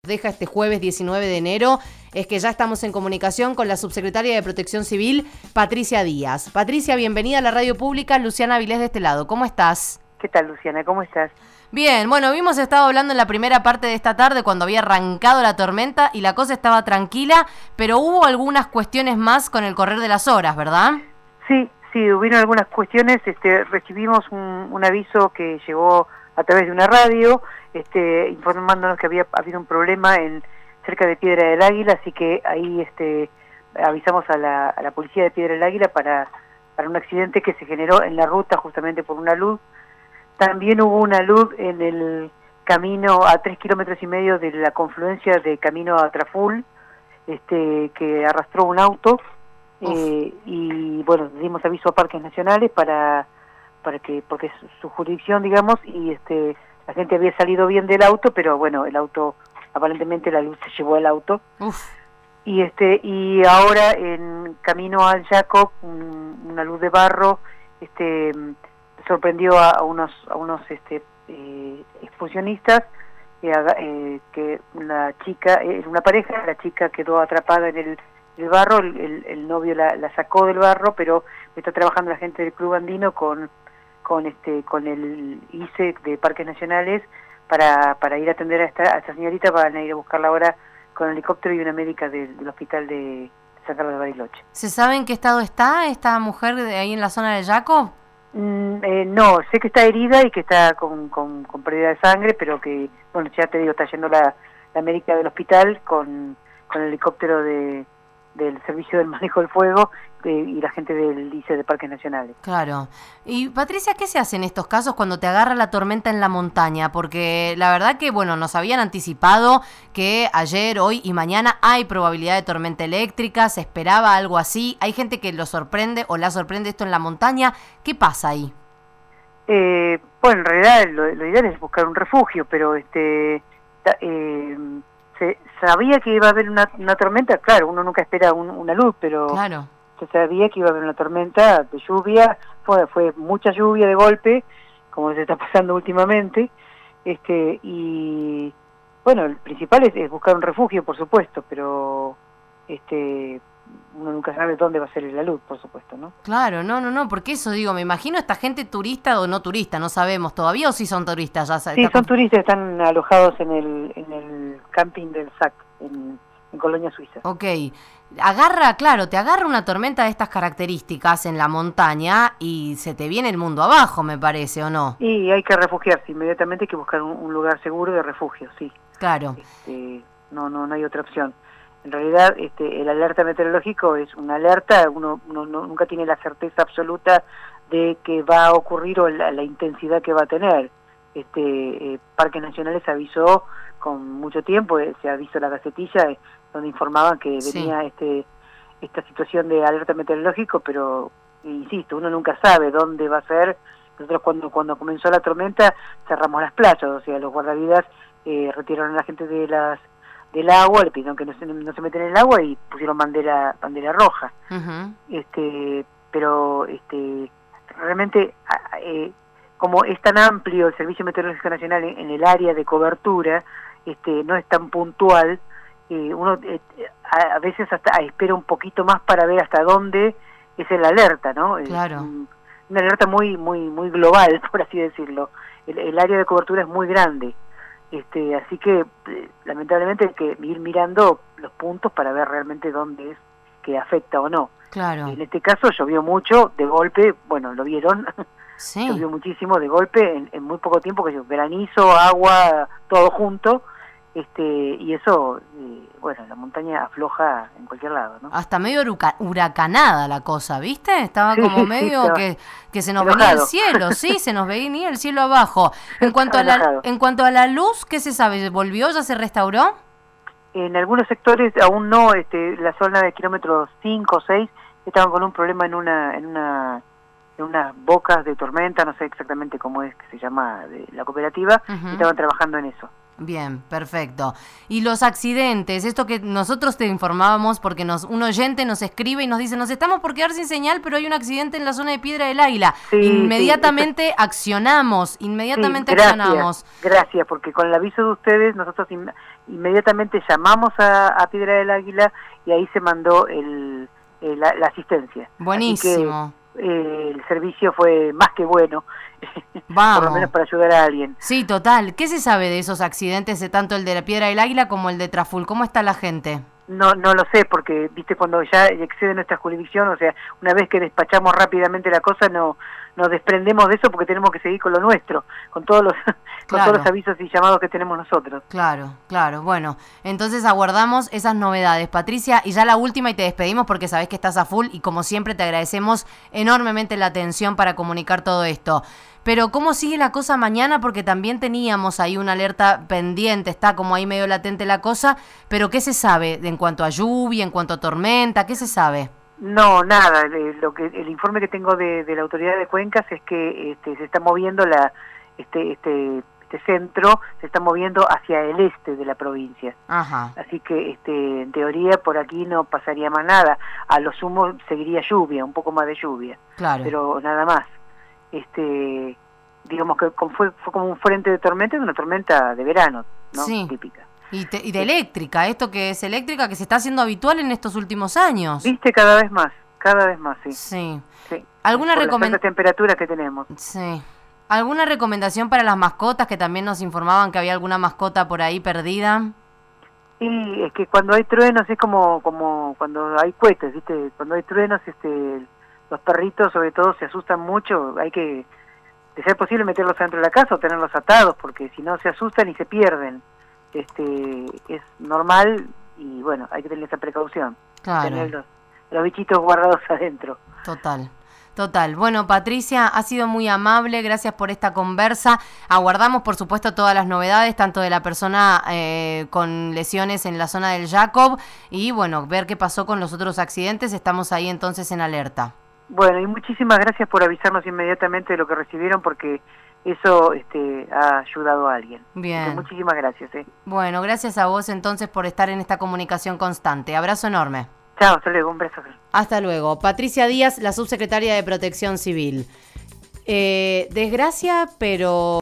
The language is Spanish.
Deja este jueves 19 de enero es que ya estamos en comunicación con la subsecretaria de Protección Civil, Patricia Díaz. Patricia, bienvenida a la radio pública. Luciana Avilés de este lado. ¿Cómo estás? ¿Qué tal, Luciana? ¿Cómo estás? Bien, bueno, habíamos estado hablando en la primera parte de esta tarde cuando había arrancado la tormenta y la cosa estaba tranquila, pero hubo algunas cuestiones más con el correr de las horas, ¿verdad? Sí, hubieron algunas cuestiones. Recibimos un aviso que llegó a través de una radio, informándonos que había habido un problema cerca de Piedra del Águila, así que ahí avisamos a la policía de Piedra del Águila para un accidente que se generó en la ruta justamente por una luz. También hubo una luz en el camino a 3,5 kilómetros de la confluencia de camino a Traful, que arrastró un auto, y bueno, dimos aviso a Parques Nacionales porque es su jurisdicción, digamos, y la gente había salido bien del auto, pero bueno, el auto, aparentemente la luz se llevó el auto. Y ahora en camino al Jacob, una luz de barro, sorprendió a unos excursionistas, que una pareja, la chica quedó atrapada en el barro, el novio la sacó del barro, pero está trabajando la gente del Club Andino con el ICE de Parques Nacionales para ir a atender a esta señorita. Van a ir a buscarla ahora con el helicóptero y una médica del hospital de San Carlos de Bariloche. ¿Se sabe en qué estado está esta mujer de ahí en la zona de Jacob? No, sé que está herida y que está con pérdida de sangre, pero que, bueno, ya te digo, está yendo la médica del hospital con el helicóptero del Servicio del Manejo del Fuego y la gente del ICE de Parques Nacionales. Claro. Y Patricia, ¿qué se hace en estos casos cuando te agarra la tormenta en la montaña? Porque la verdad que, bueno, nos habían anticipado que ayer, hoy y mañana hay probabilidad de tormenta eléctrica, se esperaba algo así. Hay gente que lo sorprende o la sorprende esto en la montaña. ¿Qué pasa ahí? Bueno, en realidad lo ideal es buscar un refugio, pero se sabía que iba a haber una tormenta. Claro, uno nunca espera una luz, pero claro, se sabía que iba a haber una tormenta de lluvia. Fue mucha lluvia de golpe, como se está pasando últimamente, y bueno, el principal es buscar un refugio, por supuesto, pero uno nunca sabe dónde va a ser la luz, por supuesto, ¿no? Claro, no, porque eso digo, me imagino esta gente turista o no turista, no sabemos todavía, o si son turistas. Sí, son turistas, están alojados en el camping del SAC, en Colonia, Suiza. Ok, te agarra una tormenta de estas características en la montaña y se te viene el mundo abajo, me parece, ¿o no? Y hay que refugiarse inmediatamente, hay que buscar un lugar seguro de refugio, sí. Claro. No hay otra opción. En realidad, el alerta meteorológico es una alerta, uno nunca tiene la certeza absoluta de que va a ocurrir o la intensidad que va a tener. Parques Nacionales avisó con mucho tiempo, se ha visto la gacetilla, donde informaban que venía esta situación de alerta meteorológico, pero insisto, uno nunca sabe dónde va a ser. Nosotros cuando comenzó la tormenta cerramos las playas, o sea, los guardavidas retiraron a la gente del agua, le pidieron que no se meten en el agua y pusieron bandera roja. Pero realmente como es tan amplio el Servicio Meteorológico Nacional en el área de cobertura, no es tan puntual, uno a veces hasta espera un poquito más para ver hasta dónde es el alerta, ¿no? Claro. Una alerta muy global, por así decirlo. El área de cobertura es muy grande. Así que lamentablemente hay que ir mirando los puntos para ver realmente dónde es que afecta o no. Claro. En este caso llovió mucho, de golpe, bueno, lo vieron, sí. Llovió muchísimo de golpe en muy poco tiempo, que granizo, agua, todo junto, y eso, bueno, la montaña afloja en cualquier lado, ¿no? Hasta medio huracanada la cosa, ¿viste? Estaba como medio que se nos enojado. Venía el cielo, sí, se nos venía el cielo abajo. En cuanto a la luz, ¿qué se sabe? ¿Volvió? ¿Ya se restauró? En algunos sectores aún no, la zona de kilómetros 5 o 6 estaban con un problema en unas bocas de tormenta, no sé exactamente cómo es que se llama de la cooperativa, estaban trabajando en eso. Bien, perfecto. Y los accidentes, esto que nosotros te informábamos porque un oyente nos escribe y nos dice, nos estamos por quedar sin señal, pero hay un accidente en la zona de Piedra del Águila. Sí, inmediatamente accionamos, accionamos. Gracias, porque con el aviso de ustedes nosotros inmediatamente llamamos a Piedra del Águila y ahí se mandó la asistencia. Buenísimo. El servicio fue más que bueno. Vamos. Por lo menos para ayudar a alguien. Sí, total. ¿Qué se sabe de esos accidentes, de tanto el de la Piedra del Águila como el de Traful? ¿Cómo está la gente? No lo sé, porque viste cuando ya excede nuestra jurisdicción, o sea, una vez que despachamos rápidamente la cosa, nos desprendemos de eso porque tenemos que seguir con lo nuestro, con todos los todos los avisos y llamados que tenemos nosotros. Claro. Bueno, entonces aguardamos esas novedades, Patricia, y ya la última y te despedimos porque sabés que estás a full y como siempre te agradecemos enormemente la atención para comunicar todo esto. Pero ¿cómo sigue la cosa mañana? Porque también teníamos ahí una alerta pendiente, está como ahí medio latente la cosa, pero ¿qué se sabe en cuanto a lluvia, en cuanto a tormenta? ¿Qué se sabe? No, nada. El informe que tengo de la autoridad de Cuencas es que se está moviendo este centro, se está moviendo hacia el este de la provincia. Ajá. Así que en teoría por aquí no pasaría más nada. A lo sumo seguiría lluvia, un poco más de lluvia. Claro. Pero nada más. Digamos que fue como un frente de tormenta, una tormenta de verano, ¿no? Sí. Típica. Y de eléctrica, esto que es eléctrica, que se está haciendo habitual en estos últimos años. Viste, cada vez más, sí. Sí. Sí. ¿Alguna recomendación? Las temperaturas que tenemos. Sí. ¿Alguna recomendación para las mascotas, que también nos informaban que había alguna mascota por ahí perdida? Y es que cuando hay truenos es como cuando hay cohetes, ¿viste? Cuando hay truenos, los perritos sobre todo se asustan mucho, hay que, de ser posible, meterlos adentro de la casa o tenerlos atados, porque si no se asustan y se pierden. Es normal y bueno, hay que tener esa precaución. Claro. Tener los bichitos guardados adentro. Total. Bueno, Patricia, ha sido muy amable, gracias por esta conversa. Aguardamos, por supuesto, todas las novedades, tanto de la persona con lesiones en la zona del Jacob y, bueno, ver qué pasó con los otros accidentes. Estamos ahí entonces en alerta. Bueno, y muchísimas gracias por avisarnos inmediatamente de lo que recibieron, porque eso ha ayudado a alguien. Bien. Entonces, muchísimas gracias. Bueno, gracias a vos entonces por estar en esta comunicación constante. Abrazo enorme. Chao, hasta luego, un beso. Hasta luego. Patricia Díaz, la subsecretaria de Protección Civil. Desgracia, pero...